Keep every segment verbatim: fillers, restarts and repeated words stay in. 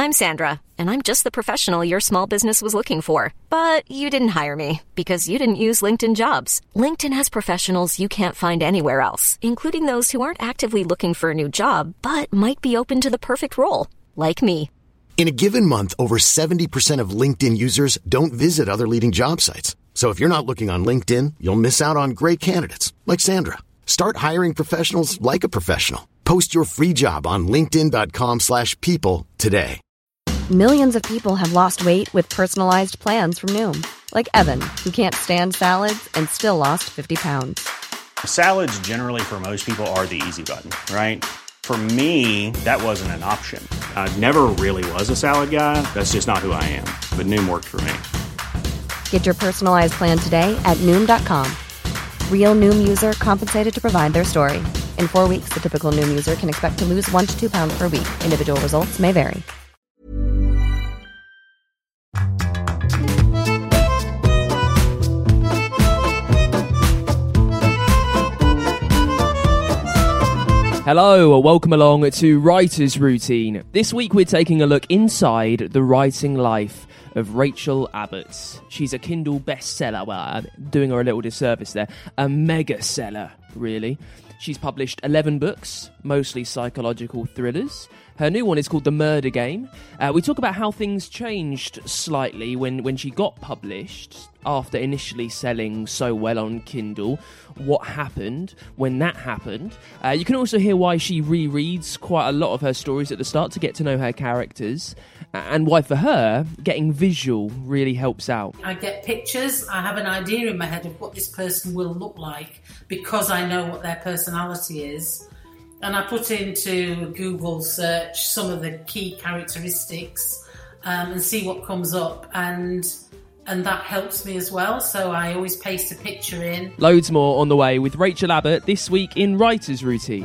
I'm Sandra, and I'm just the professional your small business was looking for. But you didn't hire me because you didn't use LinkedIn Jobs. LinkedIn has professionals you can't find anywhere else, including those who aren't actively looking for a new job, but might be open to the perfect role, like me. In a given month, over seventy percent of LinkedIn users don't visit other leading job sites. So if you're not looking on LinkedIn, you'll miss out on great candidates like Sandra. Start hiring professionals like a professional. Post your free job on linkedin.com slash people today. Millions of people have lost weight with personalized plans from Noom. Like Evan, who can't stand salads and still lost fifty pounds. Salads generally for most people are the easy button, right? For me, that wasn't an option. I never really was a salad guy. That's just not who I am. But Noom worked for me. Get your personalized plan today at Noom dot com. Real Noom user compensated to provide their story. In four weeks, the typical Noom user can expect to lose one to two pounds per week. Individual results may vary. Hello, welcome along to Writer's Routine. This week we're taking a look inside the writing life of Rachel Abbott. She's a Kindle bestseller. Well, I'm doing her a little disservice there. A mega seller, really. She's published eleven books, mostly psychological thrillers. Her new one is called The Murder Game. Uh, we talk about how things changed slightly when, when she got published after initially selling so well on Kindle. What happened when that happened. Uh, you can also hear why she rereads quite a lot of her stories at the start to get to know her characters, and why for her, getting visual really helps out. I get pictures, I have an idea in my head of what this person will look like because I know what their personality is. And I put into Google search some of the key characteristics um, and see what comes up, and and that helps me as well. So I always paste a picture in. Loads more on the way with Rachel Abbott this week in Writer's Routine.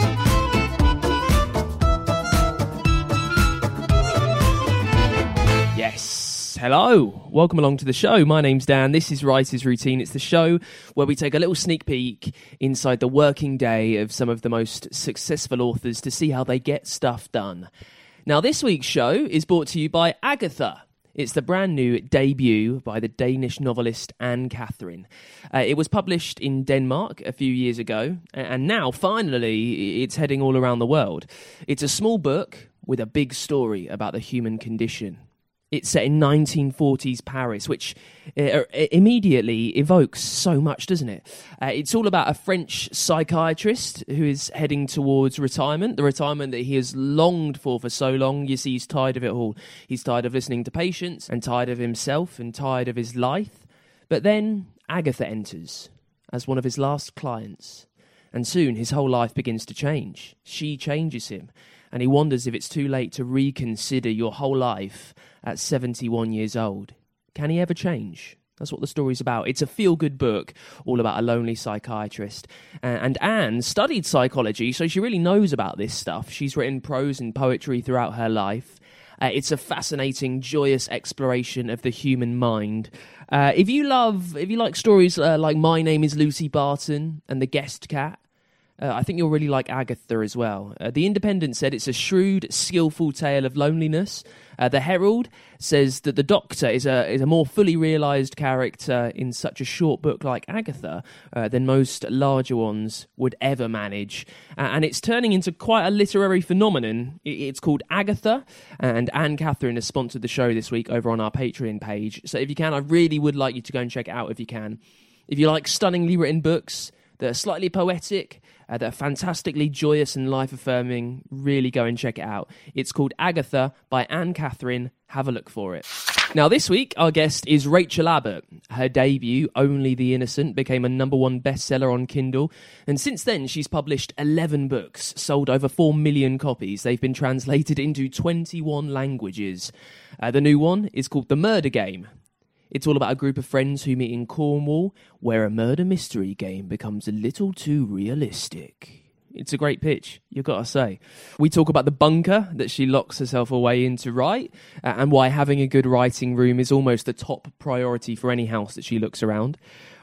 Yes. Hello, welcome along to the show. My name's Dan, this is Writer's Routine. It's the show where we take a little sneak peek inside the working day of some of the most successful authors to see how they get stuff done. Now, this week's show is brought to you by Agatha. It's the brand new debut by the Danish novelist Anne Catherine. Uh, it was published in Denmark a few years ago, and now, finally, it's heading all around the world. It's a small book with a big story about the human condition. It's set in nineteen forties Paris, which uh, immediately evokes so much, doesn't it? Uh, it's all about a French psychiatrist who is heading towards retirement, the retirement that he has longed for for so long. You see, he's tired of it all. He's tired of listening to patients and tired of himself and tired of his life. But then Agatha enters as one of his last clients, and soon his whole life begins to change. She changes him, and he wonders if it's too late to reconsider your whole life at seventy-one years old. Can he ever change? That's what the story's about. It's a feel-good book, all about a lonely psychiatrist. Uh, and Anne studied psychology, so she really knows about this stuff. She's written prose and poetry throughout her life. Uh, it's a fascinating, joyous exploration of the human mind. Uh, if you love, if you like stories uh, like My Name is Lucy Barton and The Guest Cat, Uh, I think you'll really like Agatha as well. Uh, the Independent said it's a shrewd, skillful tale of loneliness. Uh, the Herald says that the Doctor is a is a more fully realised character in such a short book like Agatha uh, than most larger ones would ever manage. Uh, and it's turning into quite a literary phenomenon. It, it's called Agatha, and Anne Catherine has sponsored the show this week over on our Patreon page. So if you can, I really would like you to go and check it out if you can. If you like stunningly written books that are slightly poetic, Uh, that are fantastically joyous and life-affirming, really go and check it out. It's called Agatha by Anne Catherine. Have a look for it. Now, this week, our guest is Rachel Abbott. Her debut, Only the Innocent, became a number one bestseller on Kindle. And since then, she's published eleven books, sold over four million copies. They've been translated into twenty-one languages. Uh, the new one is called The Murder Game. It's all about a group of friends who meet in Cornwall, where a murder mystery game becomes a little too realistic. It's a great pitch, you've got to say. We talk about the bunker that she locks herself away in to write, uh, and why having a good writing room is almost the top priority for any house that she looks around.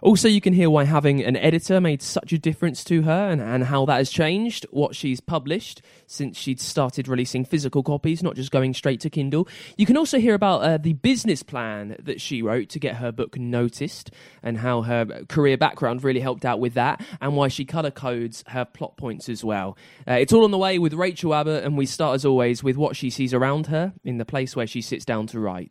Also, you can hear why having an editor made such a difference to her and, and how that has changed what she's published since she'd started releasing physical copies, not just going straight to Kindle. You can also hear about uh, the business plan that she wrote to get her book noticed and how her career background really helped out with that and why she colour codes her plot points as well. Uh, it's all on the way with Rachel Abbott, and we start as always with what she sees around her in the place where she sits down to write.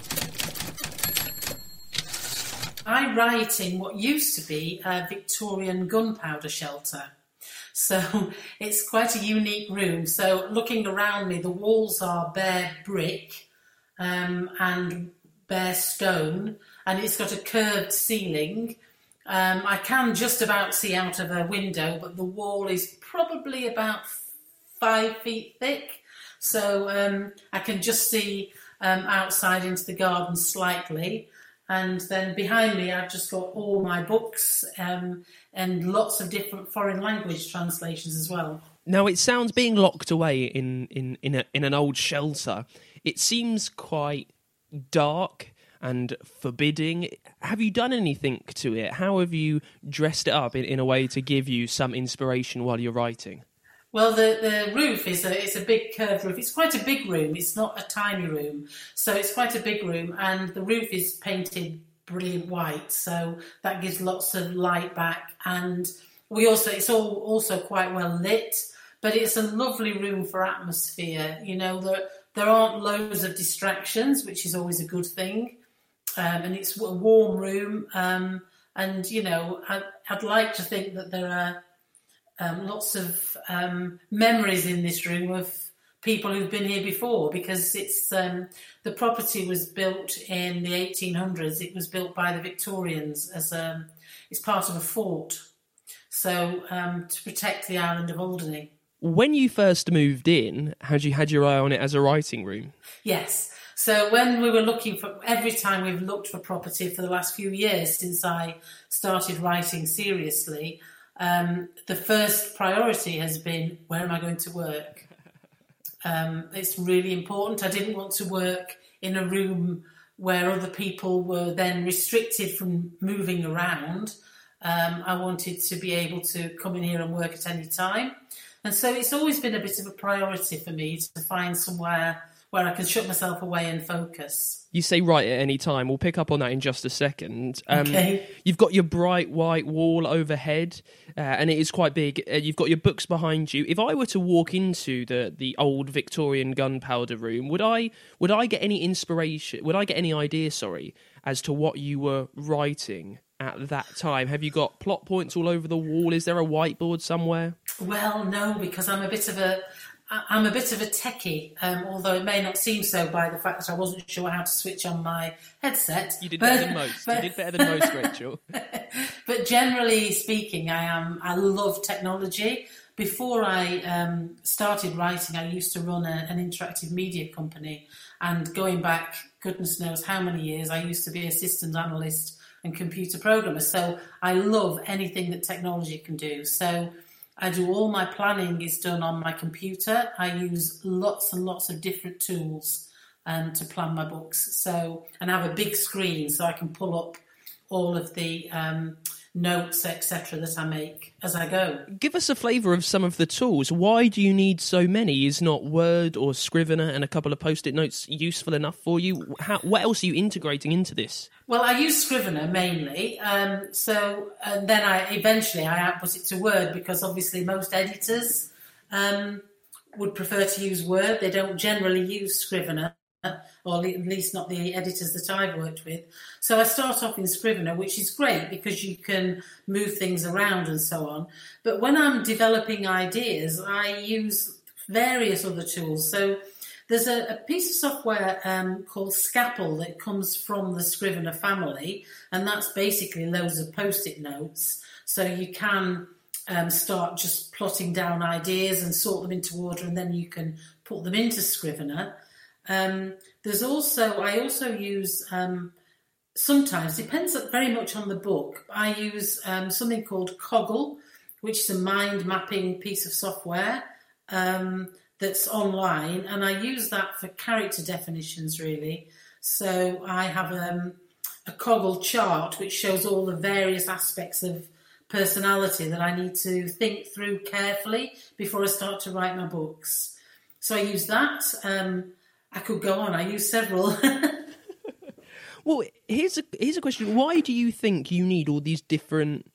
I write in what used to be a Victorian gunpowder shelter. So it's quite a unique room. So looking around me, the walls are bare brick um, and bare stone, and it's got a curved ceiling. Um, I can just about see out of a window, but the wall is probably about five feet thick. So um, I can just see um, outside into the garden slightly. And then behind me, I've just got all my books um, and lots of different foreign language translations as well. Now, it sounds being locked away in, in, in, a, in an old shelter. It seems quite dark and forbidding. Have you done anything to it? How have you dressed it up in, in a way to give you some inspiration while you're writing? Well, the, the roof is a it's a big curved roof. It's quite a big room. It's not a tiny room. So it's quite a big room, and the roof is painted brilliant white. So that gives lots of light back. And we also it's all also quite well lit, but it's a lovely room for atmosphere. You know, there, there aren't loads of distractions, which is always a good thing. Um, and it's a warm room. Um, and, you know, I, I'd like to think that there are Um, lots of um, memories in this room of people who've been here before, because it's um, the property was built in the eighteen hundreds. It was built by the Victorians as a, it's part of a fort, so um, to protect the island of Alderney. When you first moved in, had you had your eye on it as a writing room? Yes. So when we were looking for, every time we've looked for property for the last few years since I started writing seriously, Um, the first priority has been, where am I going to work? Um, it's really important. I didn't want to work in a room where other people were then restricted from moving around. Um, I wanted to be able to come in here and work at any time. And so it's always been a bit of a priority for me to find somewhere where I can shut myself away and focus. You say write at any time. We'll pick up on that in just a second. Um, okay. You've got your bright white wall overhead, uh, and it is quite big. Uh, you've got your books behind you. If I were to walk into the, the old Victorian gunpowder room, would I would I get any inspiration? Would I get any idea, sorry, as to what you were writing at that time? Have you got plot points all over the wall? Is there a whiteboard somewhere? Well, no, because I'm a bit of a... I'm a bit of a techie, um, although it may not seem so by the fact that I wasn't sure how to switch on my headset. You did but, better than most. But, you did better than most, Rachel. But generally speaking, I am. I love technology. Before I um, started writing, I used to run a, an interactive media company, and going back, goodness knows how many years, I used to be a systems analyst and computer programmer. So I love anything that technology can do. So I do all my planning is done on my computer. I use lots and lots of different tools um, to plan my books. So, and I have a big screen so I can pull up all of the um, notes, et cetera that I make as I go. Give us a flavour of some of the tools. Why do you need so many? Is not Word or Scrivener and a couple of post-it notes useful enough for you? How, what else are you integrating into this? Well, I use Scrivener mainly, um, so and then I eventually I output it to Word, because obviously most editors um, would prefer to use Word. They don't generally use Scrivener, or at least not the editors that I've worked with. So I start off in Scrivener, which is great because you can move things around and so on. But when I'm developing ideas, I use various other tools. So there's a, a piece of software um, called Scapple that comes from the Scrivener family, and that's basically loads of post-it notes. So you can um, start just plotting down ideas and sort them into order, and then you can put them into Scrivener. Um, there's also, I also use, um, sometimes, depends very much on the book, I use um, something called Coggle, which is a mind mapping piece of software um, that's online, and I use that for character definitions, really. So I have um, a Coggle chart which shows all the various aspects of personality that I need to think through carefully before I start to write my books. So I use that. Um, I could go on. I use several. Well, here's a here's a question. Why do you think you need all these different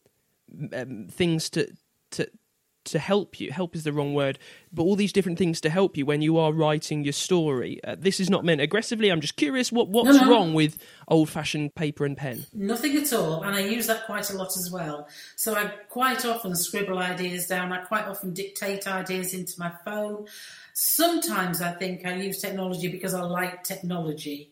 um, things to to to help you? Help is the wrong word, but all these different things to help you when you are writing your story. Uh, this is not meant aggressively. I'm just curious. What what's no, no. wrong with old-fashioned paper and pen? Nothing at all, and I use that quite a lot as well. So I quite often scribble ideas down. I quite often dictate ideas into my phone. Sometimes I think I use technology because I like technology.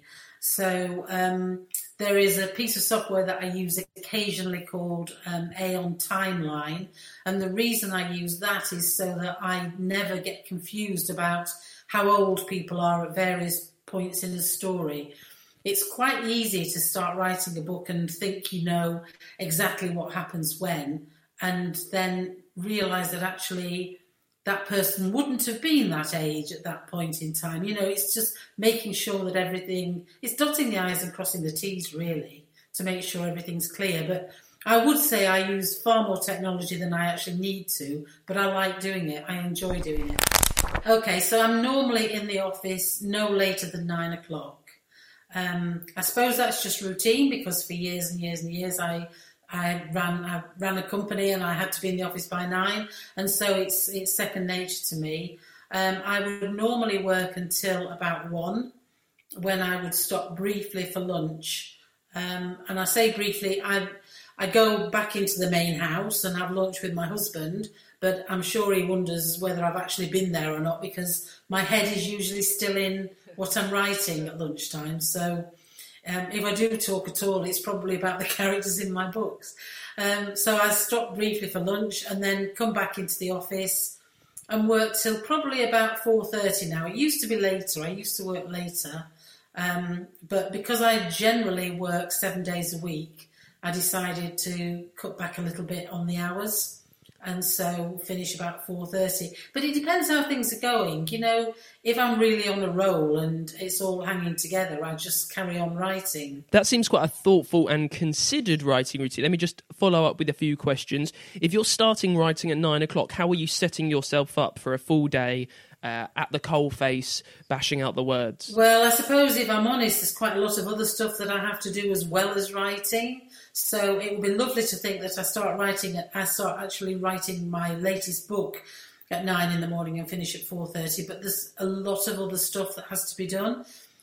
So um, there is a piece of software that I use occasionally called um, Aeon Timeline. And the reason I use that is so that I never get confused about how old people are at various points in a story. It's quite easy to start writing a book and think you know exactly what happens when, and then realise that actually that person wouldn't have been that age at that point in time. You know, it's just making sure that everything, it's dotting the I's and crossing the T's, really, to make sure everything's clear. But I would say I use far more technology than I actually need to, but I like doing it. I enjoy doing it. Okay, so I'm normally in the office no later than nine o'clock. Um, I suppose that's just routine, because for years and years and years I I ran I ran a company and I had to be in the office by nine, and so it's it's second nature to me. Um, I would normally work until about one, when I would stop briefly for lunch. Um, and I say briefly, I I go back into the main house and have lunch with my husband, but I'm sure he wonders whether I've actually been there or not, because my head is usually still in what I'm writing at lunchtime. So Um, if I do talk at all, it's probably about the characters in my books. Um, so I stop briefly for lunch and then come back into the office and work till probably about four thirty now. It used to be later. I used to work later. Um, but because I generally work seven days a week, I decided to cut back a little bit on the hours, and so finish about four thirty. But it depends how things are going. You know, if I'm really on a roll and it's all hanging together, I just carry on writing. That seems quite a thoughtful and considered writing routine. Let me just follow up with a few questions. If you're starting writing at nine o'clock, how are you setting yourself up for a full day uh, at the coalface, bashing out the words? Well, I suppose if I'm honest, there's quite a lot of other stuff that I have to do as well as writing. So it would be lovely to think that I start writing, I start actually writing my latest book at nine in the morning and finish at four thirty. But there's a lot of other stuff that has to be done.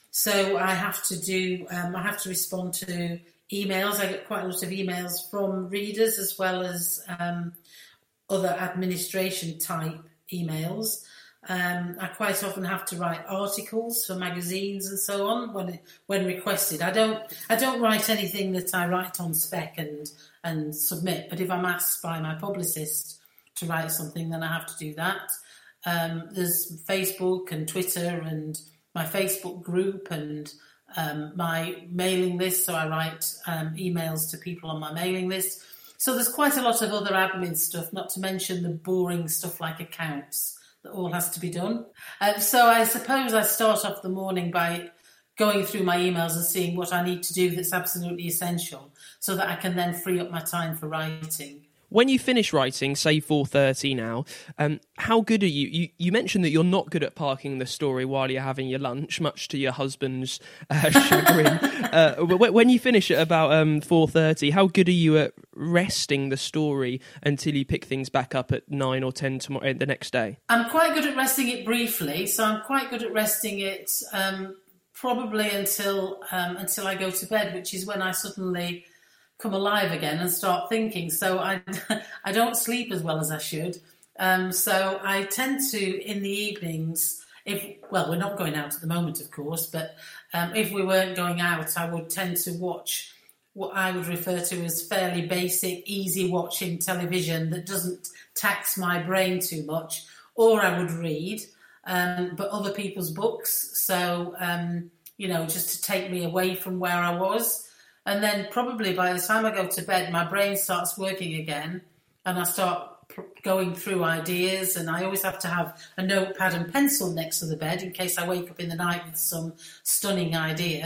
So I have to do, um, I have to respond to emails. I get quite a lot of emails from readers as well as um, other administration type emails. Um, I quite often have to write articles for magazines and so on when when requested. I don't I don't write anything that I write on spec and and submit. But if I'm asked by my publicist to write something, then I have to do that. Um, there's Facebook and Twitter and my Facebook group and um, my mailing list. So I write um, emails to people on my mailing list. So there's quite a lot of other admin stuff, not to mention the boring stuff like accounts. That all has to be done. Um, so I suppose I start off the morning by going through my emails and seeing what I need to do that's absolutely essential, so that I can then free up my time for writing. When you finish writing, say four thirty now, um, how good are you? you? You mentioned that you're not good at parking the story while you're having your lunch, much to your husband's uh, chagrin. uh, when you finish at about um, four thirty, how good are you at resting the story until you pick things back up at nine or ten tomorrow, the next day? I'm quite good at resting it briefly, so I'm quite good at resting it um, probably until um, until I go to bed, which is when I suddenly come alive again and start thinking. So I I don't sleep as well as I should. Um, so I tend to, in the evenings, if well, we're not going out at the moment, of course, but um, if we weren't going out, I would tend to watch what I would refer to as fairly basic, easy watching television that doesn't tax my brain too much, or I would read, um, but other people's books. So, um, you know, just to take me away from where I was. And then probably by the time I go to bed, my brain starts working again and I start pr- going through ideas, and I always have to have a notepad and pencil next to the bed in case I wake up in the night with some stunning idea.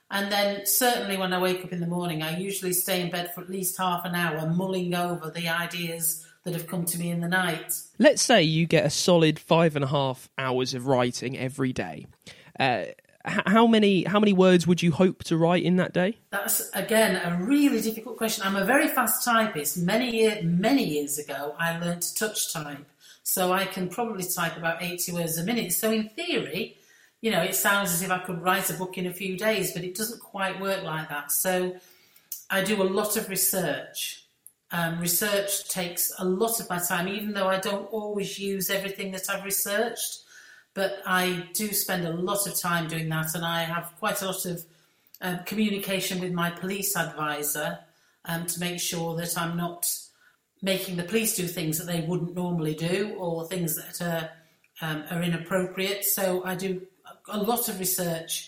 And then certainly when I wake up in the morning, I usually stay in bed for at least half an hour mulling over the ideas that have come to me in the night. Let's say you get a solid five and a half hours of writing every day. Uh, how many how many words would you hope to write in that day? That's, again, a really difficult question. I'm a very fast typist. Many, year, many years ago, I learned to touch type. So I can probably type about eighty words a minute. So in theory, you know, it sounds as if I could write a book in a few days, but it doesn't quite work like that. So I do a lot of research. Um, research takes a lot of my time, even though I don't always use everything that I've researched. But I do spend a lot of time doing that, and I have quite a lot of um, communication with my police advisor um, to make sure that I'm not making the police do things that they wouldn't normally do or things that are, um, are inappropriate. So I do a lot of research,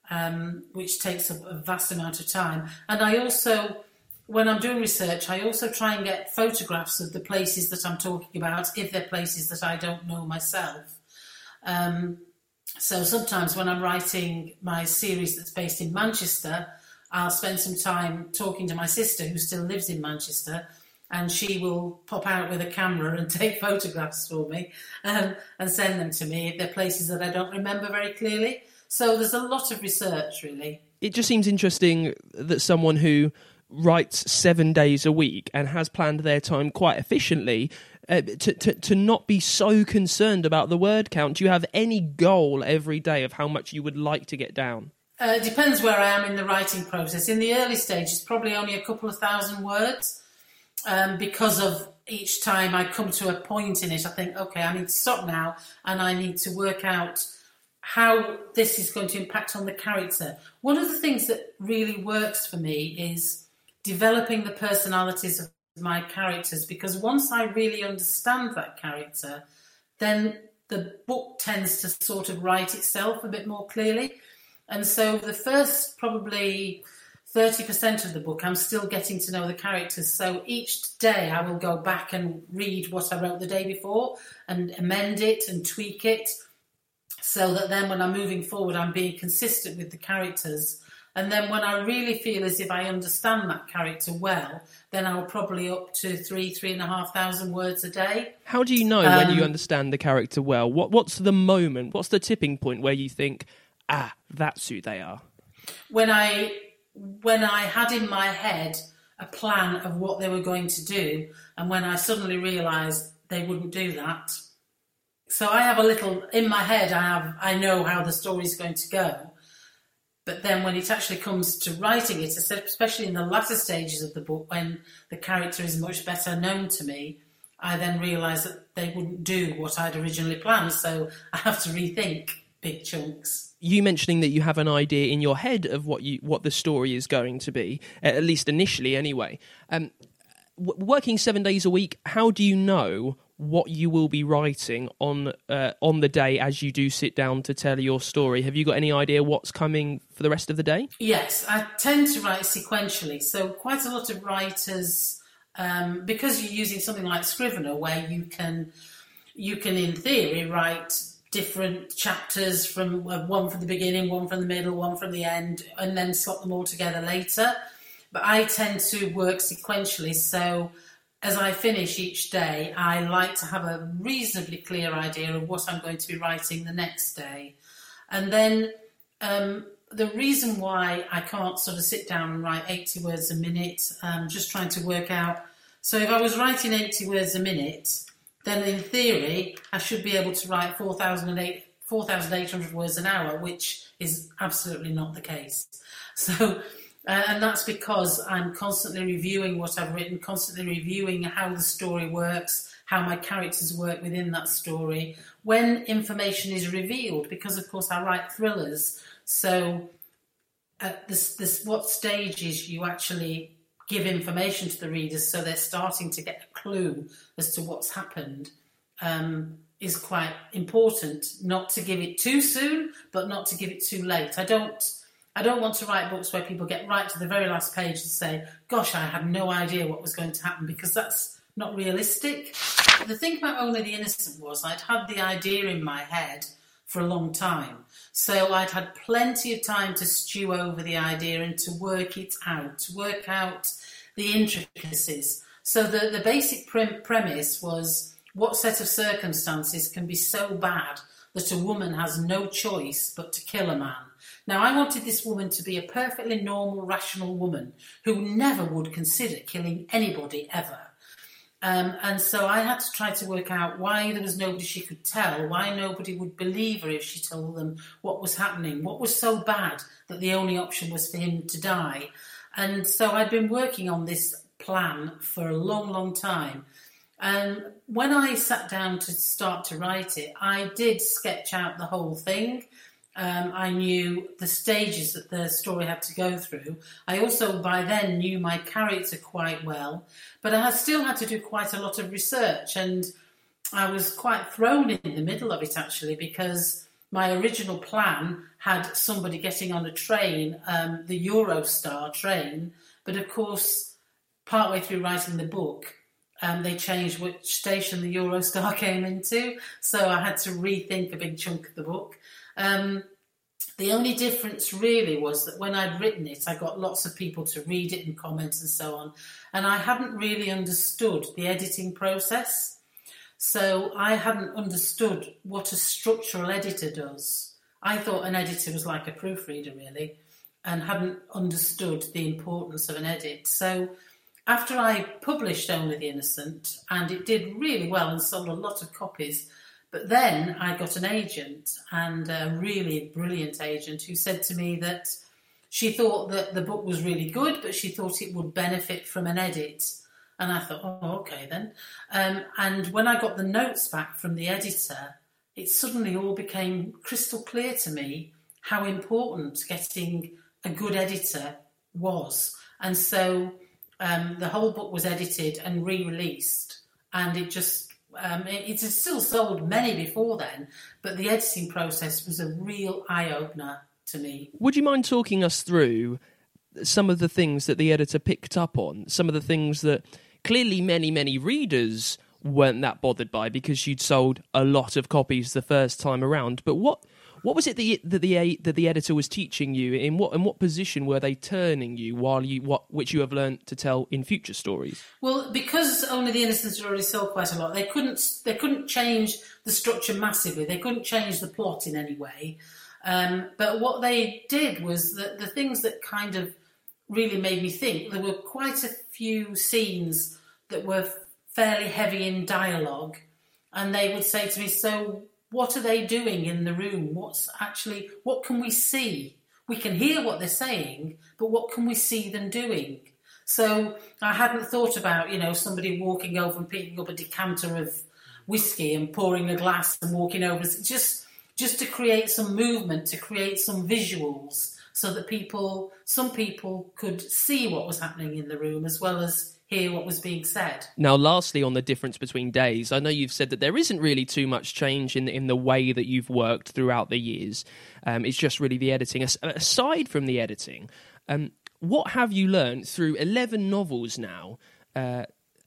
um, which takes a, a vast amount of time. And I also, when I'm doing research, I also try and get photographs of the places that I'm talking about, if they're places that I don't know myself. Um, so sometimes when I'm writing my series that's based in Manchester, I'll spend some time talking to my sister who still lives in Manchester, and she will pop out with a camera and take photographs for me um, and send them to me if they're places that I don't remember very clearly. So there's a lot of research, really. It just seems interesting that someone who writes seven days a week and has planned their time quite efficiently, uh, to, to, to not be so concerned about the word count. Do you have any goal every day of how much you would like to get down? Uh, it depends where I am in the writing process. In the early stages, probably only a couple of thousand words. Um, because of each time I come to a point in it, I think, okay, I need to stop now and I need to work out how this is going to impact on the character. One of the things that really works for me is developing the personalities of my characters, because once I really understand that character, then the book tends to sort of write itself a bit more clearly. And so the first probably thirty percent of the book, I'm still getting to know the characters. So each day I will go back and read what I wrote the day before and amend it and tweak it so that then when I'm moving forward, I'm being consistent with the characters. And then when I really feel as if I understand that character well, then I'll probably up to three, three and a half thousand words a day. How do you know um, when you understand the character well? What What's the moment? What's the tipping point where you think, ah, that's who they are? When I... when I had in my head a plan of what they were going to do, and when I suddenly realised they wouldn't do that. So I have a little, in my head, I have, I know how the story's going to go. But then when it actually comes to writing it, especially in the latter stages of the book, when the character is much better known to me, I then realise that they wouldn't do what I'd originally planned. So I have to rethink big chunks. You mentioning that you have an idea in your head of what you what the story is going to be, at least initially anyway. Um, w- working seven days a week, how do you know what you will be writing on uh, on the day as you do sit down to tell your story? Have you got any idea what's coming for the rest of the day? Yes, I tend to write sequentially. So quite a lot of writers, um, because you're using something like Scrivener, where you can you can in theory write different chapters, from uh, one from the beginning, one from the middle, one from the end, and then slot them all together later. But I tend to work sequentially, so as I finish each day, I like to have a reasonably clear idea of what I'm going to be writing the next day. And then um, the reason why I can't sort of sit down and write eighty words a minute, um, just trying to work out, so if I was writing eighty words a minute, then in theory, I should be able to write four thousand eight hundred words an hour, which is absolutely not the case. So, uh, and that's because I'm constantly reviewing what I've written, constantly reviewing how the story works, how my characters work within that story, when information is revealed, because of course I write thrillers. So at this, this what stages you actually give information to the readers so they're starting to get a clue as to what's happened, um, is quite important. Not to give it too soon, but not to give it too late. I don't I don't want to write books where people get right to the very last page and say, gosh, I had no idea what was going to happen, because that's not realistic. The thing about Only the Innocent was I'd had the idea in my head for a long time. So I'd had plenty of time to stew over the idea and to work it out, to work out the intricacies. So the, the basic pre- premise was, what set of circumstances can be so bad that a woman has no choice but to kill a man? Now, I wanted this woman to be a perfectly normal, rational woman who never would consider killing anybody ever. Um, and so I had to try to work out why there was nobody she could tell, why nobody would believe her if she told them what was happening, what was so bad that the only option was for him to die. And so I'd been working on this plan for a long, long time. And when I sat down to start to write it, I did sketch out the whole thing. Um, I knew the stages that the story had to go through. I also, by then, knew my character quite well, but I still had to do quite a lot of research, and I was quite thrown in the middle of it, actually, because my original plan had somebody getting on a train, um, the Eurostar train, but of course, partway through writing the book, Um, they changed which station the Eurostar came into, so I had to rethink a big chunk of the book. Um, the only difference really was that when I'd written it, I got lots of people to read it and comment and so on, and I hadn't really understood the editing process. So I hadn't understood what a structural editor does. I thought an editor was like a proofreader, really, and hadn't understood the importance of an edit. So after I published Only the Innocent, and it did really well and sold a lot of copies, but then I got an agent, and a really brilliant agent, who said to me that she thought that the book was really good, but she thought it would benefit from an edit. And I thought, oh, okay then. Um, and when I got the notes back from the editor, it suddenly all became crystal clear to me how important getting a good editor was. And so um, the whole book was edited and re-released, and it just, um, it, it had still sold many before then, but the editing process was a real eye-opener to me. Would you mind talking us through some of the things that the editor picked up on, some of the things that clearly many, many readers weren't that bothered by because you'd sold a lot of copies the first time around? But what what was it that the that the, that the editor was teaching you? In what in what position were they turning you while you what which you have learned to tell in future stories? Well, because Only the Innocent had already sold quite a lot, they couldn't they couldn't change the structure massively. They couldn't change the plot in any way. Um, but what they did was that the things that kind of really made me think, there were quite a few scenes that were fairly heavy in dialogue, and they would say to me, so what are they doing in the room? What's actually, what can we see? We can hear what they're saying, but what can we see them doing? So I hadn't thought about, you know, somebody walking over and picking up a decanter of whiskey and pouring a glass and walking over. Just, just to create some movement, to create some visuals, so that people, some people could see what was happening in the room as well as hear what was being said. Now, lastly, on the difference between days, I know you've said that there isn't really too much change in in the way that you've worked throughout the years. Um, it's just really the editing. As, aside from the editing, um, what have you learned through eleven novels now uh,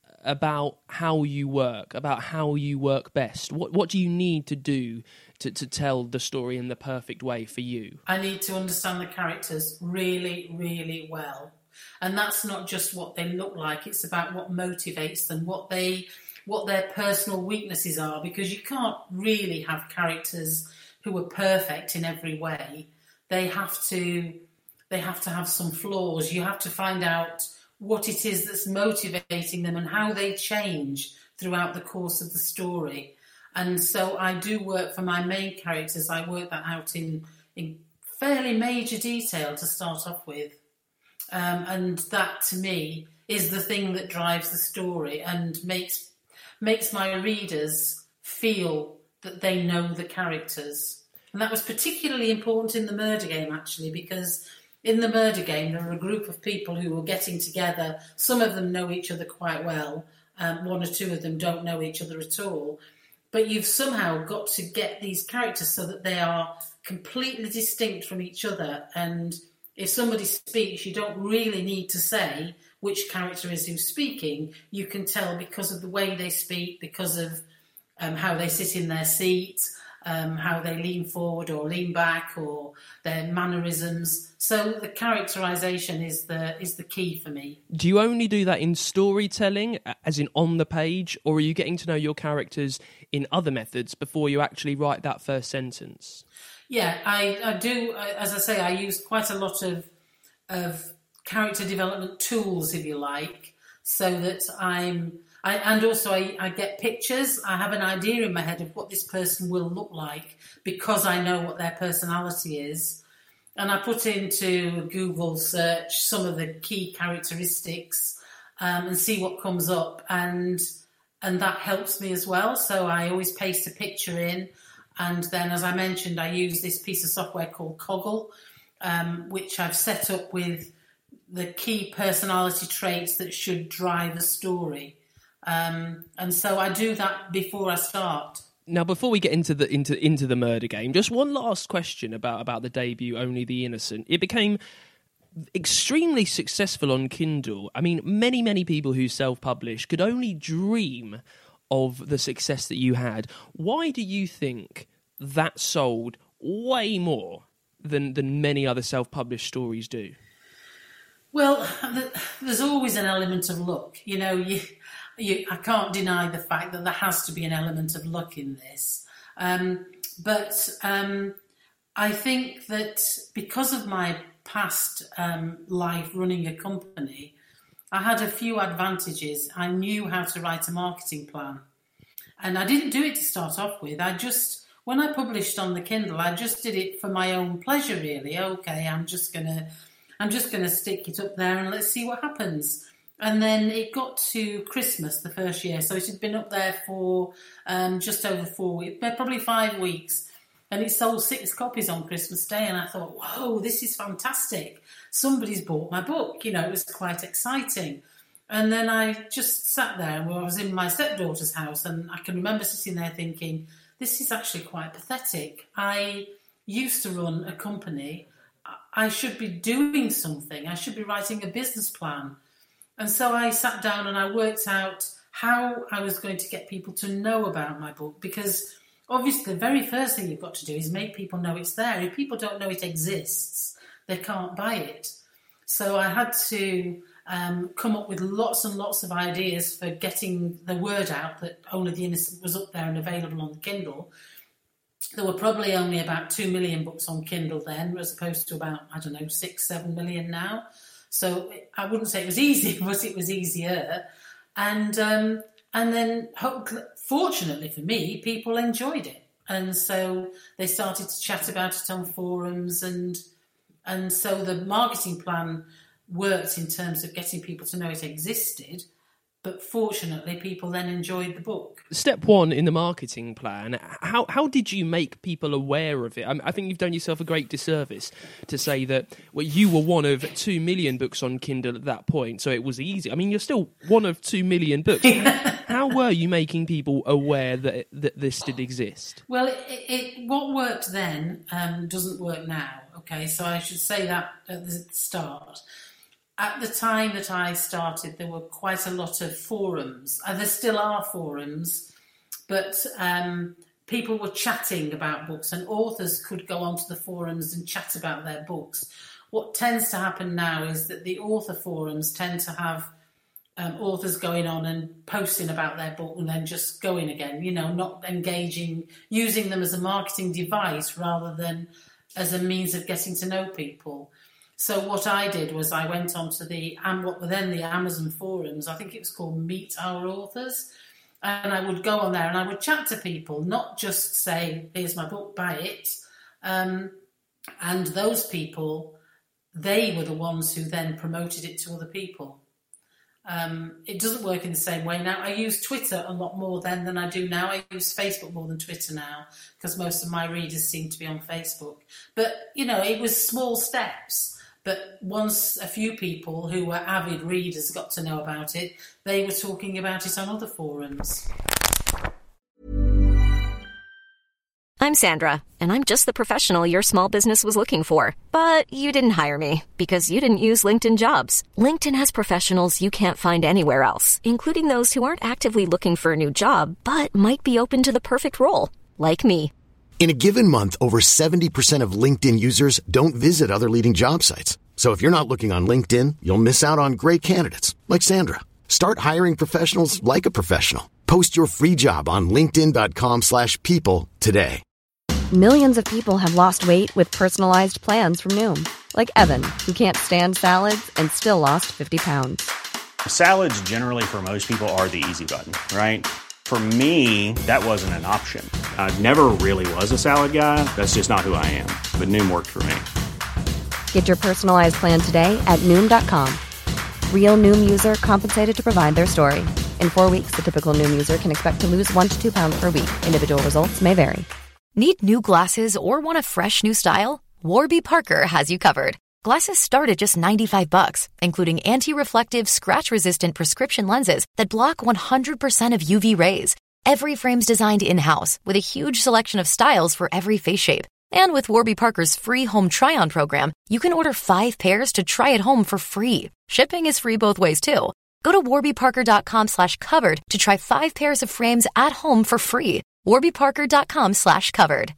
about how you work, about how you work best? What what do you need to do to, to tell the story in the perfect way for you? I need to understand the characters really, really well. And that's not just what they look like, it's about what motivates them, what they, what their personal weaknesses are, because you can't really have characters who are perfect in every way. They have to, they have to have some flaws. You have to find out what it is that's motivating them and how they change throughout the course of the story. And so I do work for my main characters. I work that out in, in fairly major detail to start off with. Um, and that, to me, is the thing that drives the story and makes makes my readers feel that they know the characters. And that was particularly important in The Murder Game, actually, because in The Murder Game, there are a group of people who are getting together. Some of them know each other quite well. Um, one or two of them don't know each other at all. But you've somehow got to get these characters so that they are completely distinct from each other. And if somebody speaks, you don't really need to say which character is who's speaking. You can tell because of the way they speak, because of um, how they sit in their seat, um, how they lean forward or lean back, or their mannerisms. So the characterisation is the is the key for me. Do you only do that in storytelling, as in on the page, or are you getting to know your characters in other methods before you actually write that first sentence? Yeah, I, I do. As I say, I use quite a lot of of character development tools, if you like, so that I'm. I, and also I, I get pictures. I have an idea in my head of what this person will look like because I know what their personality is. And I put into Google search some of the key characteristics um, and see what comes up. And and that helps me as well. So I always paste a picture in. And then, as I mentioned, I use this piece of software called Coggle, um, which I've set up with the key personality traits that should drive a story. Um, and so I do that before I start. Now, before we get into the into into the murder game, just one last question about, about the debut, Only the Innocent. It became extremely successful on Kindle. I mean, many, many people who self-publish could only dream of the success that you had. Why do you think that sold way more than, than many other self-published stories do? Well, there's always an element of luck. You know, you... You, I can't deny the fact that there has to be an element of luck in this. Um, but um, I think that because of my past um, life running a company, I had a few advantages. I knew how to write a marketing plan. And I didn't do it to start off with. I just, when I published on the Kindle, I just did it for my own pleasure, really. Okay, I'm just gonna, I'm just gonna stick it up there and let's see what happens. And then it got to Christmas the first year, so it had been up there for um, just over four weeks, probably five weeks, and it sold six copies on Christmas Day, and I thought, whoa, this is fantastic. Somebody's bought my book, you know, it was quite exciting. And then I just sat there, and I was in my stepdaughter's house, and I can remember sitting there thinking, this is actually quite pathetic. I used to run a company. I should be doing something. I should be writing a business plan. And so I sat down and I worked out how I was going to get people to know about my book, because obviously the very first thing you've got to do is make people know it's there. If people don't know it exists, they can't buy it. So I had to um, come up with lots and lots of ideas for getting the word out that Only the Innocent was up there and available on the Kindle. There were probably only about two million books on Kindle then, as opposed to about, I don't know, six, seven million now. So I wouldn't say it was easy, but it was easier. And um, and then, fortunately for me, people enjoyed it. And so they started to chat about it on forums. And and so the marketing plan worked in terms of getting people to know it existed. But fortunately, people then enjoyed the book. Step one in the marketing plan, how how did you make people aware of it? I, mean, I think you've done yourself a great disservice to say that well, you were one of two million books on Kindle at that point, so it was easy. I mean, you're still one of two million books. How were you making people aware that, that this did exist? Well, it, it, what worked then um, doesn't work now, okay? So I should say that at the start. At the time that I started, there were quite a lot of forums. Uh, there still are forums, but um, people were chatting about books, and authors could go onto the forums and chat about their books. What tends to happen now is that the author forums tend to have um, authors going on and posting about their book and then just going again, you know, not engaging, using them as a marketing device rather than as a means of getting to know people. So what I did was I went onto the, um, what were then the Amazon forums, I think it was called Meet Our Authors, and I would go on there and I would chat to people, not just say, here's my book, buy it. Um, and those people, they were the ones who then promoted it to other people. Um, it doesn't work in the same way now. I use Twitter a lot more then than I do now. I use Facebook more than Twitter now because most of my readers seem to be on Facebook. But, you know, it was small steps. But once a few people who were avid readers got to know about it, they were talking about it on other forums. I'm Sandra, and I'm just the professional your small business was looking for. But you didn't hire me because you didn't use LinkedIn Jobs. LinkedIn has professionals you can't find anywhere else, including those who aren't actively looking for a new job, but might be open to the perfect role, like me. In a given month, over seventy percent of LinkedIn users don't visit other leading job sites. So if you're not looking on LinkedIn, you'll miss out on great candidates like Sandra. Start hiring professionals like a professional. Post your free job on linkedin.com slash people today. Millions of people have lost weight with personalized plans from Noom. Like Evan, who can't stand salads and still lost fifty pounds. Salads generally for most people are the easy button, right? For me, that wasn't an option. I never really was a salad guy. That's just not who I am. But Noom worked for me. Get your personalized plan today at Noom dot com. Real Noom user compensated to provide their story. In four weeks, the typical Noom user can expect to lose one to two pounds per week. Individual results may vary. Need new glasses or want a fresh new style? Warby Parker has you covered. Glasses start at just ninety-five bucks, including anti-reflective, scratch-resistant prescription lenses that block one hundred percent of U V rays. Every frame's designed in-house with a huge selection of styles for every face shape. And with Warby Parker's free home try-on program, you can order five pairs to try at home for free. Shipping is free both ways, too. Go to warbyparker.com slash covered to try five pairs of frames at home for free. warbyparker.com slash covered.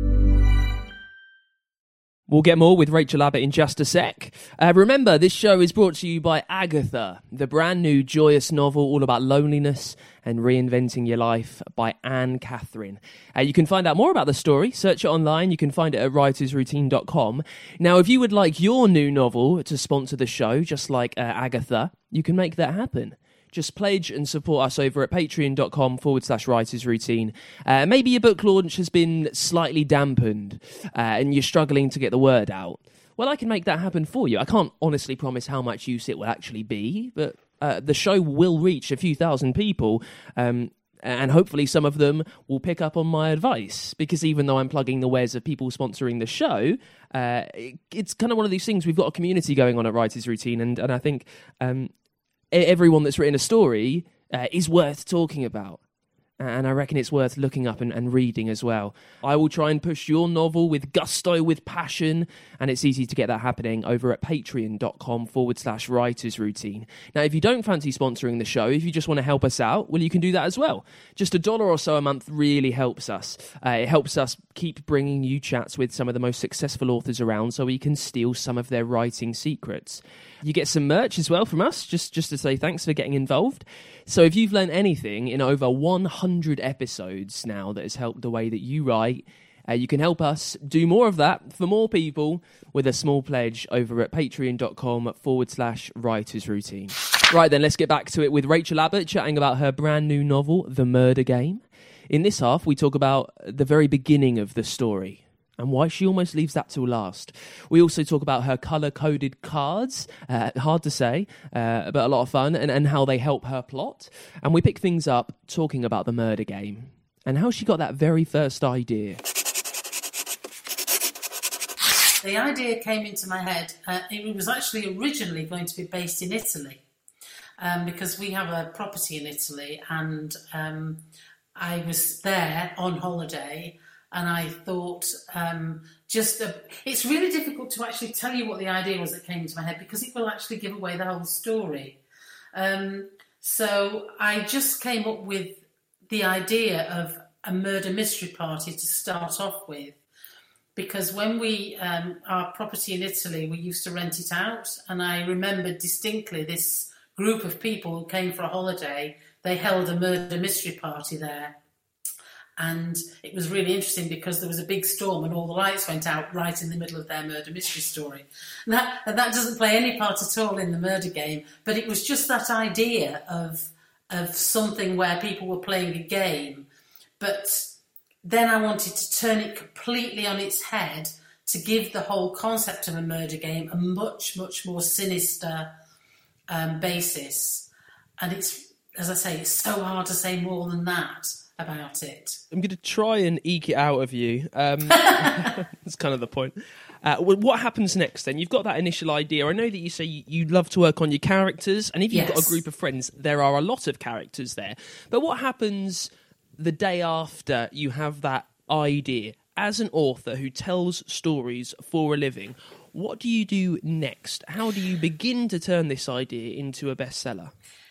We'll get more with Rachel Abbott in just a sec. Uh, remember, this show is brought to you by Agatha, the brand new joyous novel all about loneliness and reinventing your life by Anne Catherine. Uh, you can find out more about the story. Search it online. You can find it at writers routine dot com. Now, if you would like your new novel to sponsor the show, just like uh, Agatha, you can make that happen. Just pledge and support us over at patreon.com forward slash writers routine. Uh, maybe your book launch has been slightly dampened uh, and you're struggling to get the word out. Well, I can make that happen for you. I can't honestly promise how much use it will actually be, but uh, the show will reach a few thousand people, um, and hopefully some of them will pick up on my advice, because even though I'm plugging the wares of people sponsoring the show, uh, it, it's kind of one of these things. We've got a community going on at Writers Routine, and, and I think... Um, everyone that's written a story uh, is worth talking about. And I reckon it's worth looking up and, and reading as well. I will try and push your novel with gusto, with passion, and it's easy to get that happening over at patreon.com forward slash writers routine. Now, if you don't fancy sponsoring the show, if you just want to help us out, well, you can do that as well. Just a dollar or so a month really helps us. Uh, it helps us keep bringing you chats with some of the most successful authors around so we can steal some of their writing secrets. You get some merch as well from us, just, just to say thanks for getting involved. So if you've learned anything in over one hundred episodes now that has helped the way that you write, uh, you can help us do more of that for more people with a small pledge over at patreon.com forward slash writers routine. Right then, let's get back to it with Rachel Abbott chatting about her brand new novel, The Murder Game. In this half, we talk about the very beginning of the story and why she almost leaves that till last. We also talk about her colour-coded cards, uh, hard to say, uh, but a lot of fun, and, and how they help her plot. And we pick things up talking about the murder game and how she got that very first idea. The idea came into my head. Uh, it was actually originally going to be based in Italy, um, because we have a property in Italy, and um, I was there on holiday. And I thought, um, just a, it's really difficult to actually tell you what the idea was that came into my head, because it will actually give away the whole story. Um, so I just came up with the idea of a murder mystery party to start off with, because when we, um, our property in Italy, we used to rent it out. And I remember distinctly this group of people who came for a holiday. They held a murder mystery party there. And it was really interesting because there was a big storm and all the lights went out right in the middle of their murder mystery story. And that, and that doesn't play any part at all in the murder game, but it was just that idea of, of something where people were playing a game. But then I wanted to turn it completely on its head to give the whole concept of a murder game a much, much more sinister um, basis. And it's, as I say, it's so hard to say more than that about it. I'm going to try and eke it out of you. Um, that's kind of the point. Uh, well, what happens next then? You've got that initial idea. I know that you say you, you love to work on your characters, and if you've yes. got a group of friends, there are a lot of characters there. But what happens the day after you have that idea? As an author who tells stories for a living, what do you do next? How do you begin to turn this idea into a bestseller?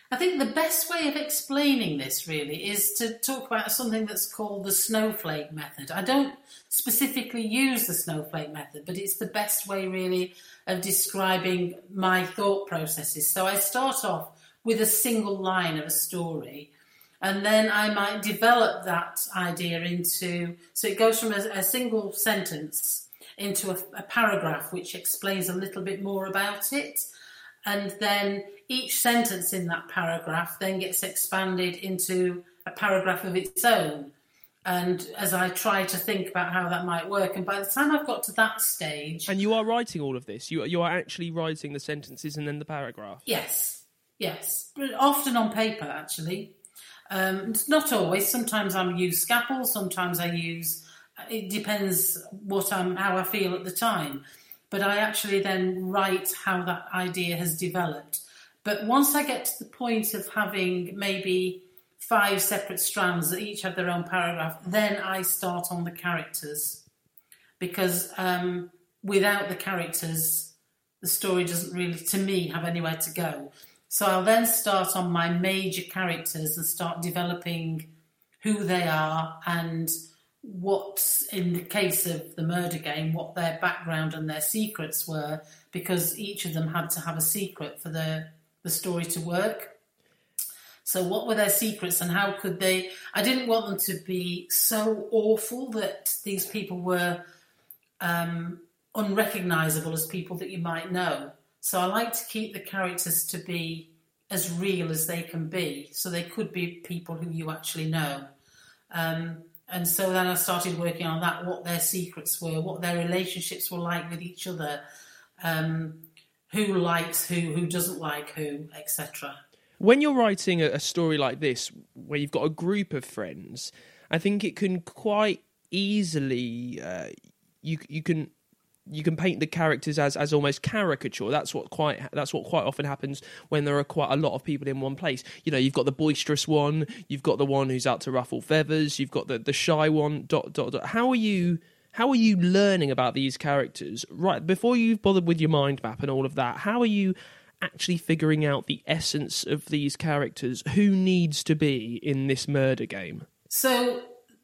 I think the best way of explaining this really is to talk about something that's called the snowflake method. I don't specifically use the snowflake method, but it's the best way really of describing my thought processes. So I start off with a single line of a story, and then I might develop that idea into, so it goes from a, a single sentence into a, a paragraph which explains a little bit more about it. And then each sentence in that paragraph then gets expanded into a paragraph of its own. And as I try to think about how that might work, and by the time I've got to that stage... And you are writing all of this? You, you are actually writing the sentences and then the paragraph? Yes, yes. Often on paper, actually. Um, it's not always. Sometimes I use scalpel, sometimes I use... It depends what I'm, how I feel at the time. But I actually then write how that idea has developed. But once I get to the point of having maybe five separate strands that each have their own paragraph, then I start on the characters. Because um, without the characters, the story doesn't really, to me, have anywhere to go. So I'll then start on my major characters and start developing who they are and what, in the case of the murder game, what their background and their secrets were, because each of them had to have a secret for the, the story to work. So what were their secrets and how could they... I didn't want them to be so awful that these people were um, unrecognisable as people that you might know. So I like to keep the characters to be as real as they can be, so they could be people who you actually know. Um And so then I started working on that, what their secrets were, what their relationships were like with each other, um, who likes who, who doesn't like who, et cetera. When you're writing a story like this, where you've got a group of friends, I think it can quite easily, uh, you you can you can paint the characters as, as almost caricature. That's what quite that's what quite often happens when there are quite a lot of people in one place. You know, you've got the boisterous one, you've got the one who's out to ruffle feathers, you've got the, the shy one. Dot dot dot. How are you? How are you learning about these characters right before you've bothered with your mind map and all of that? How are you actually figuring out the essence of these characters? Who needs to be in this murder game? So.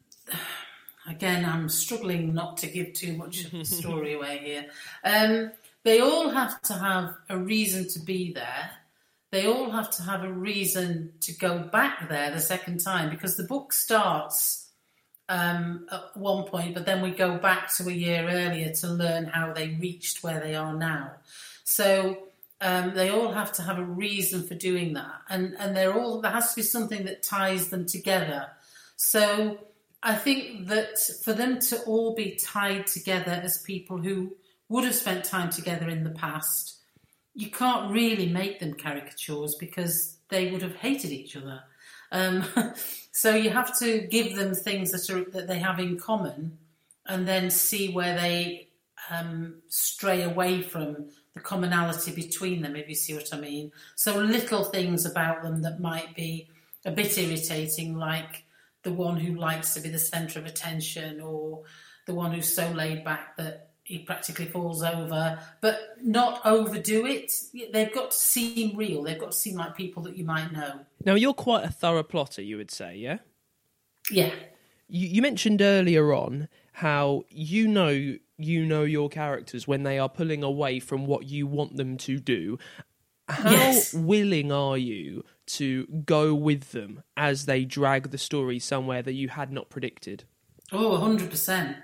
Again, I'm struggling not to give too much of the story away here. Um, they all have to have a reason to be there. They all have to have a reason to go back there the second time, because the book starts um, at one point, but then we go back to a year earlier to learn how they reached where they are now. So um, they all have to have a reason for doing that. And, and they're all, there has to be something that ties them together. So... I think that for them to all be tied together as people who would have spent time together in the past, you can't really make them caricatures because they would have hated each other. Um, so you have to give them things that are that they have in common and then see where they um, stray away from the commonality between them, if you see what I mean. So little things about them that might be a bit irritating, like the one who likes to be the centre of attention, or the one who's so laid back that he practically falls over, but not overdo it. They've got to seem real. They've got to seem like people that you might know. Now, you're quite a thorough plotter, you would say, yeah? Yeah. You, you mentioned earlier on how you know you know your characters when they are pulling away from what you want them to do. How yes. willing are you to go with them as they drag the story somewhere that you had not predicted? Oh, one hundred percent.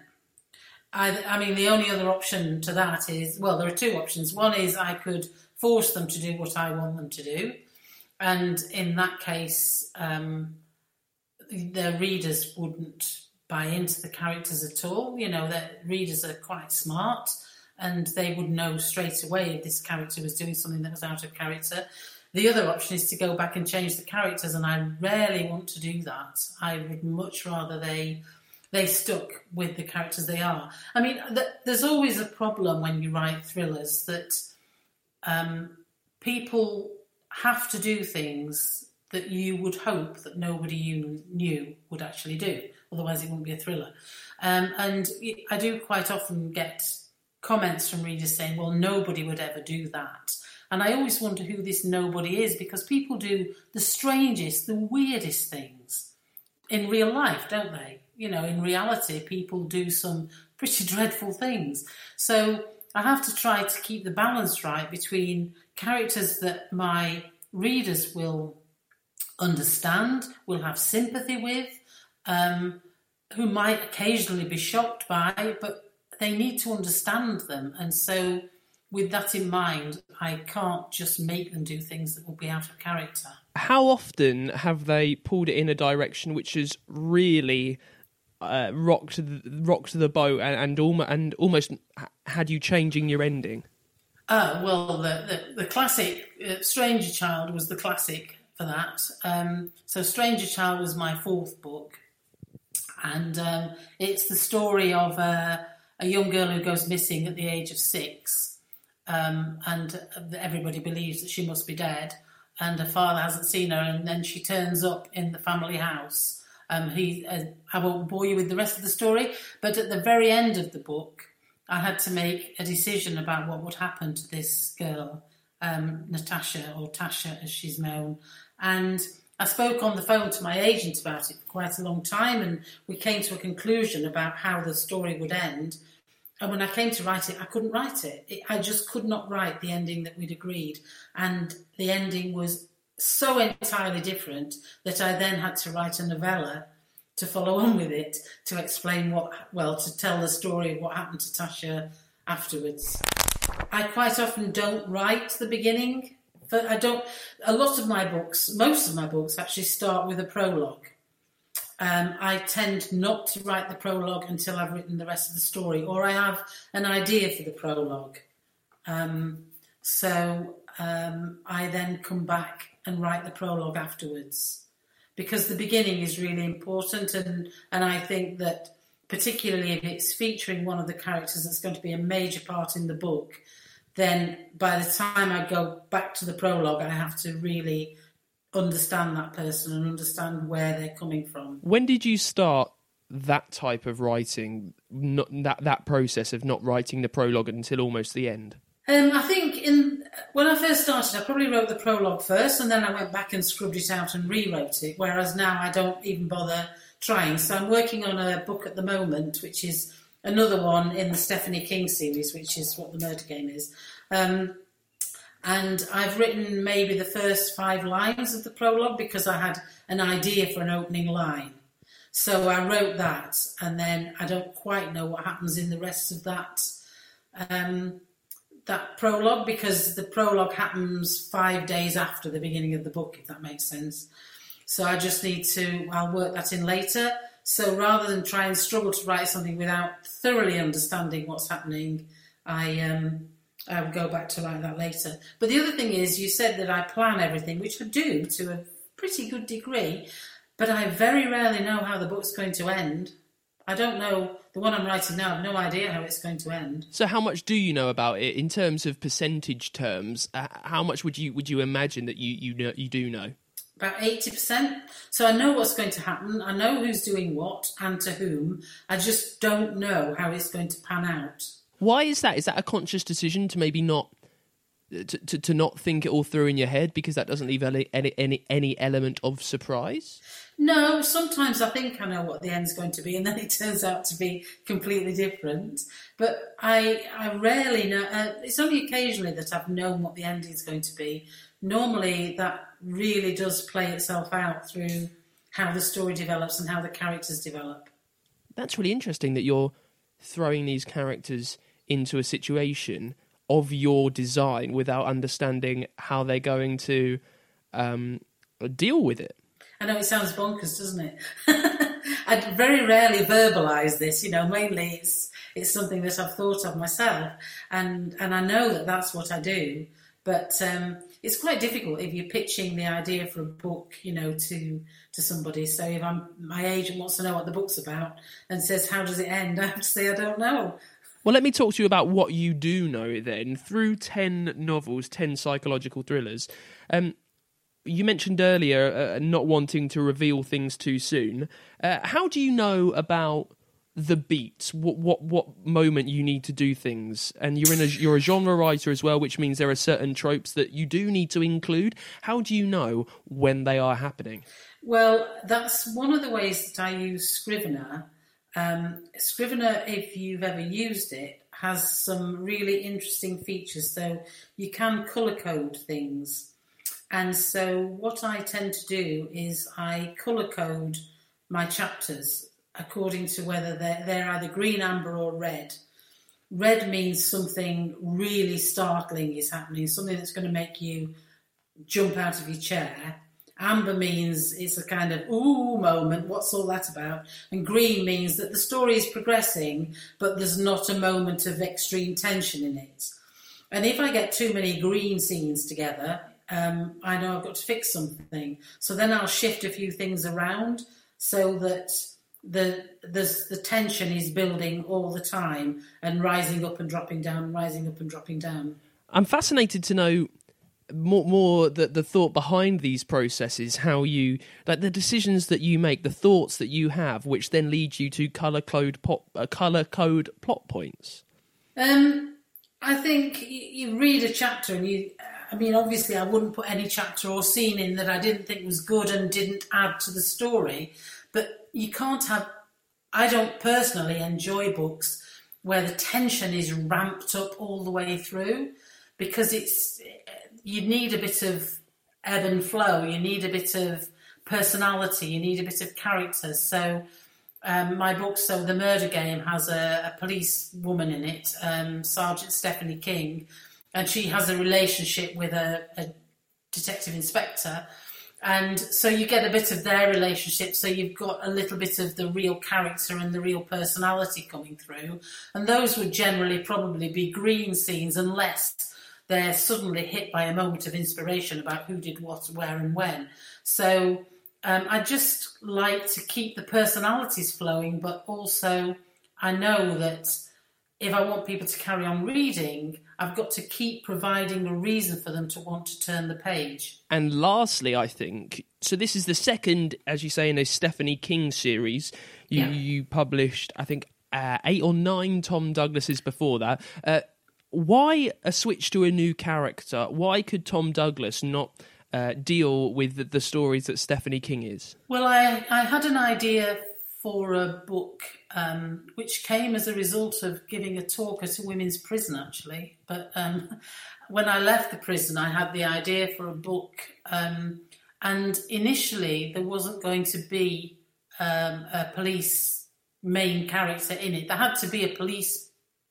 I, I mean, the only other option to that is, well, there are two options. One is I could force them to do what I want them to do. And in that case, um, their readers wouldn't buy into the characters at all. You know, their readers are quite smart and they would know straight away if this character was doing something that was out of character. The other option is to go back and change the characters, and I rarely want to do that. I would much rather they they stuck with the characters they are. I mean, th- there's always a problem when you write thrillers that um, people have to do things that you would hope that nobody you knew would actually do. Otherwise, it wouldn't be a thriller. Um, and I do quite often get comments from readers saying, well, nobody would ever do that. And I always wonder who this nobody is, because people do the strangest, the weirdest things in real life, don't they? You know, in reality, people do some pretty dreadful things. So I have to try to keep the balance right between characters that my readers will understand, will have sympathy with, um, who might occasionally be shocked by, but they need to understand them. And so with that in mind, I can't just make them do things that will be out of character. How often have they pulled it in a direction which has really uh, rocked the, rocked the boat and and, almo- and almost had you changing your ending? Uh, well, the, the, the classic, uh, Stranger Child was the classic for that. Um, so Stranger Child was my fourth book. And um, it's the story of uh, a young girl who goes missing at the age of six. Um, and everybody believes that she must be dead. And her father hasn't seen her. And then she turns up in the family house. Um, he, uh, I won't bore you with the rest of the story. But at the very end of the book, I had to make a decision about what would happen to this girl, um, Natasha, or Tasha as she's known. And I spoke on the phone to my agent about it for quite a long time, and we came to a conclusion about how the story would end. And when I came to write it, I couldn't write it. it. I just could not write the ending that we'd agreed. And the ending was so entirely different that I then had to write a novella to follow on with it, to explain what, well, to tell the story of what happened to Tasha afterwards. I quite often don't write the beginning. But I don't, a lot of my books, most of my books actually start with a prologue. Um, I tend not to write the prologue until I've written the rest of the story, or I have an idea for the prologue. Um, so um, I then come back and write the prologue afterwards, because the beginning is really important, and, and I think that particularly if it's featuring one of the characters that's going to be a major part in the book, then by the time I go back to the prologue, I have to really understand that person and understand where they're coming from. When did you start that type of writing, not, that, that process of not writing the prologue until almost the end? Um, I think in when I first started, I probably wrote the prologue first, and then I went back and scrubbed it out and rewrote it, whereas now I don't even bother trying. So I'm working on a book at the moment, which is another one in the Stephanie King series, which is what The Murder Game is. Um, and I've written maybe the first five lines of the prologue because I had an idea for an opening line. So I wrote that, and then I don't quite know what happens in the rest of that um, that prologue, because the prologue happens five days after the beginning of the book, if that makes sense. So I just need to, I'll work that in later. So rather than try and struggle to write something without thoroughly understanding what's happening, I um, I will go back to write that later. But the other thing is, you said that I plan everything, which I do to a pretty good degree, but I very rarely know how the book's going to end. I don't know, the one I'm writing now, I have no idea how it's going to end. So how much do you know about it in terms of percentage terms? Uh, how much would you would you imagine that you you know, you do know? About eighty percent. So I know what's going to happen. I know who's doing what and to whom. I just don't know how it's going to pan out. Why is that? Is that a conscious decision to maybe not to to, to not think it all through in your head because that doesn't leave any, any any any element of surprise? No, sometimes I think I know what the end's going to be, and then it turns out to be completely different. But I I rarely know. Uh, it's only occasionally that I've known what the ending is going to be. Normally, that really does play itself out through how the story develops and how the characters develop. That's really interesting that you're throwing these characters into a situation of your design without understanding how they're going to um, deal with it. I know it sounds bonkers, doesn't it? I very rarely verbalise this, you know, mainly it's it's something that I've thought of myself, and, and I know that that's what I do, but um, it's quite difficult if you're pitching the idea for a book, you know, to to somebody. So if I'm, my agent wants to know what the book's about and says, how does it end? I have to say, I don't know. Well, let me talk to you about what you do know then. Through ten novels, ten psychological thrillers, um, you mentioned earlier uh, not wanting to reveal things too soon. Uh, how do you know about the beats, what what what moment you need to do things, and you're in a you're a genre writer as well, which means there are certain tropes that you do need to include. How do you know when they are happening? Well, that's one of the ways that I use Scrivener. Um, Scrivener, if you've ever used it, has some really interesting features. So you can colour code things. And so what I tend to do is I colour code my chapters according to whether they're, they're either green, amber or red. Red means something really startling is happening, something that's going to make you jump out of your chair. Amber means it's a kind of ooh moment, what's all that about? And green means that the story is progressing, but there's not a moment of extreme tension in it. And if I get too many green scenes together, um, I know I've got to fix something. So then I'll shift a few things around so that the the, the tension is building all the time and rising up and dropping down, rising up and dropping down. I'm fascinated to know more more the, the thought behind these processes, how you, like the decisions that you make, the thoughts that you have, which then lead you to colour code pop, uh, colour code plot points. Um, I think you, you read a chapter and you, I mean, obviously I wouldn't put any chapter or scene in that I didn't think was good and didn't add to the story, but you can't have, I don't personally enjoy books where the tension is ramped up all the way through, because it's, you need a bit of ebb and flow, you need a bit of personality, you need a bit of character. So um, my book, so The Murder Game, has a, a police woman in it, um, Sergeant Stephanie King, and she has a relationship with a, a detective inspector. And so you get a bit of their relationship, so you've got a little bit of the real character and the real personality coming through. And those would generally probably be green scenes, unless they're suddenly hit by a moment of inspiration about who did what, where and when. So um, I just like to keep the personalities flowing, but also I know that if I want people to carry on reading, I've got to keep providing a reason for them to want to turn the page. And lastly, I think, so this is the second, as you say, in a Stephanie King series. You, Yeah. you published, I think, uh, eight or nine Tom Douglases before that. Uh, Why a switch to a new character? Why could Tom Douglas not uh, deal with the, the stories that Stephanie King is? Well, I, I had an idea for a book um, which came as a result of giving a talk at a women's prison, actually. But um, when I left the prison, I had the idea for a book. Um, and initially, there wasn't going to be um, a police main character in it. There had to be a police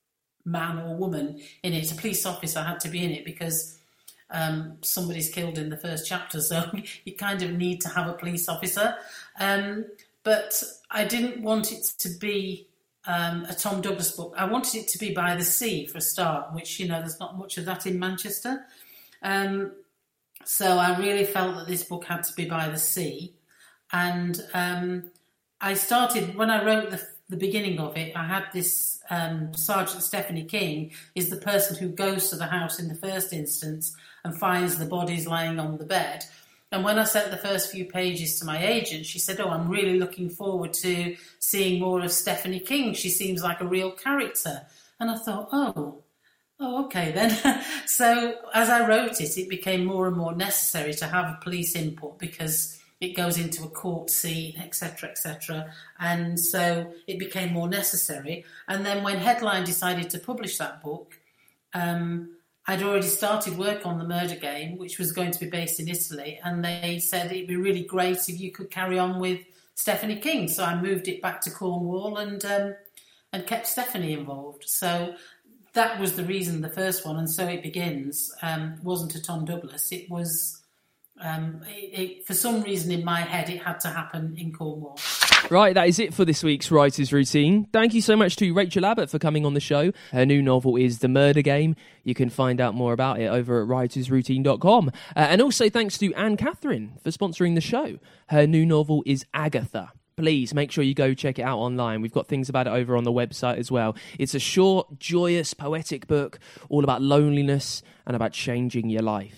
man or woman in it. A police officer had to be in it because um, somebody's killed in the first chapter, so you kind of need to have a police officer. Um, but I didn't want it to be um, a Tom Douglas book. I wanted it to be by the sea for a start, which, you know, there's not much of that in Manchester. Um, so I really felt that this book had to be by the sea. And um, I started, when I wrote the the beginning of it, I had this um, Sergeant Stephanie King is the person who goes to the house in the first instance and finds the bodies lying on the bed. And when I sent the first few pages to my agent, she said, oh, I'm really looking forward to seeing more of Stephanie King. She seems like a real character. And I thought, oh, oh, okay then. So as I wrote it, it became more and more necessary to have a police input because it goes into a court scene, et cetera, et cetera. And so it became more necessary. And then when Headline decided to publish that book, um, I'd already started work on The Murder Game, which was going to be based in Italy. And they said it'd be really great if you could carry on with Stephanie King. So I moved it back to Cornwall and um, and kept Stephanie involved. So that was the reason, the first one. And so it begins. Um, wasn't a Tom Douglas. It was... Um, it, it, for some reason in my head, it had to happen in Cornwall. Right, that is it for this week's Writer's Routine. Thank you so much to Rachel Abbott for coming on the show. Her new novel is The Murder Game. You can find out more about it over at writers routine dot com. Uh, and also thanks to Anne Catherine for sponsoring the show. Her new novel is Agatha. Please make sure you go check it out online. We've got things about it over on the website as well. It's a short, joyous, poetic book all about loneliness and about changing your life.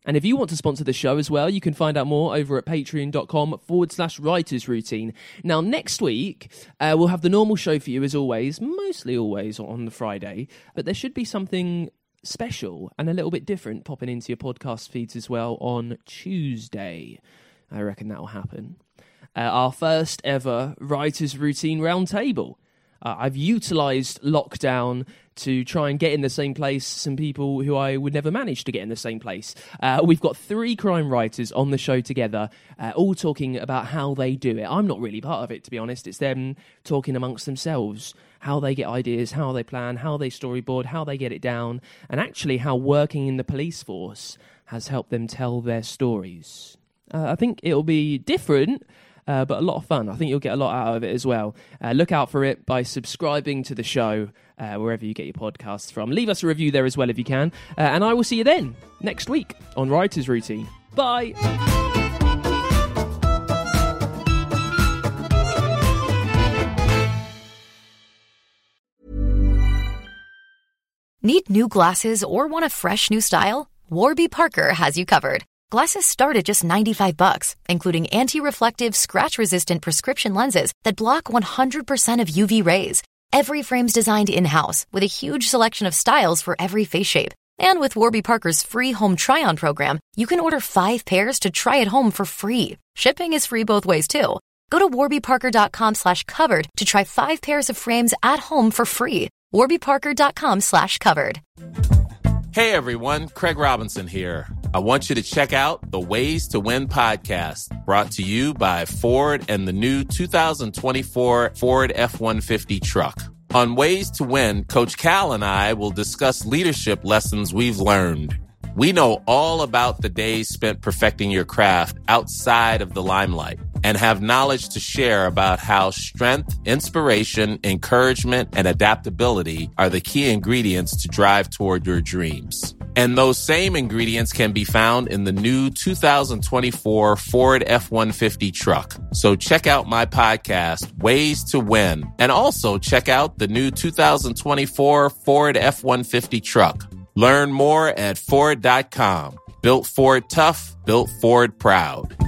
And if you want to sponsor the show as well, you can find out more over at patreon.com forward slash writers routine. Now, next week, uh, we'll have the normal show for you as always, mostly always on the Friday, but there should be something special and a little bit different popping into your podcast feeds as well on Tuesday. I reckon that will happen. Uh, our first ever Writers Routine Roundtable. Uh, I've utilised lockdown to try and get in the same place some people who I would never manage to get in the same place. Uh, we've got three crime writers on the show together, uh, all talking about how they do it. I'm not really part of it, to be honest. It's them talking amongst themselves, how they get ideas, how they plan, how they storyboard, how they get it down, and actually how working in the police force has helped them tell their stories. Uh, I think it'll be different, Uh, but a lot of fun. I think you'll get a lot out of it as well. Uh, look out for it by subscribing to the show uh, wherever you get your podcasts from. Leave us a review there as well if you can. Uh, and I will see you then next week on Writers Routine. Bye. Need new glasses or want a fresh new style? Warby Parker has you covered. Glasses start at just ninety-five bucks, including anti-reflective, scratch-resistant prescription lenses that block one hundred percent of U V rays. Every frame's designed in-house with a huge selection of styles for every face shape. And with Warby Parker's free home try-on program, you can order five pairs to try at home for free. Shipping is free both ways, too. Go to warbyparker.com slash covered to try five pairs of frames at home for free. warbyparker.com slash covered. Hey everyone, Craig Robinson here. I want you to check out the Ways to Win podcast, brought to you by Ford and the new two thousand twenty-four Ford F one fifty truck. On Ways to Win, Coach Cal and I will discuss leadership lessons we've learned. We know all about the days spent perfecting your craft outside of the limelight and have knowledge to share about how strength, inspiration, encouragement, and adaptability are the key ingredients to drive toward your dreams. And those same ingredients can be found in the new two thousand twenty-four Ford F one fifty truck. So check out my podcast, Ways to Win, and also check out the new two thousand twenty-four Ford F one fifty truck. Learn more at Ford dot com. Built Ford tough, built Ford proud.